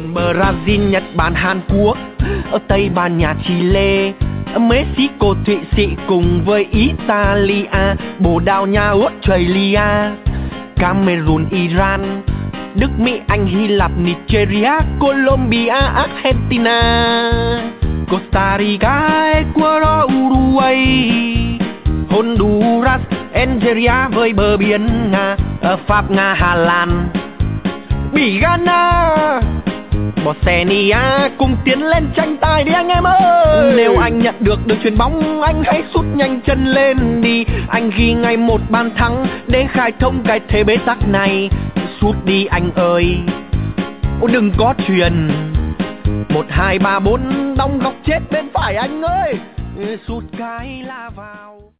Brazil, Nhật Bản, Hàn Quốc, ở Tây Ban Nha, Chile, Mexico, Thụy Sĩ cùng với Italia, Bồ Đào Nha, Australia, Cameroon, Iran, Đức, Mỹ, Anh, Hy Lạp, Nigeria, Colombia, Argentina, Costa Rica, Ecuador, Uruguay, Honduras, Algeria với bờ biển Nga, Pháp, Nga, Hà Lan, Bỉ, Ghana, Bosnia cùng tiến lên tranh tài đi anh em ơi. Nếu anh nhận được đường chuyền bóng, anh hãy sút nhanh chân lên đi. Anh ghi ngay một bàn thắng để khai thông cái thế bế tắc này. Sút đi anh ơi, đừng có chuyền. 1, 2, 3, 4 đóng góc chết bên phải anh ơi. Sút cái là vào.